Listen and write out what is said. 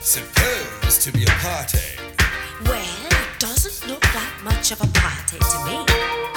Supposed to be a party. Well, it doesn't look like much of a party to me.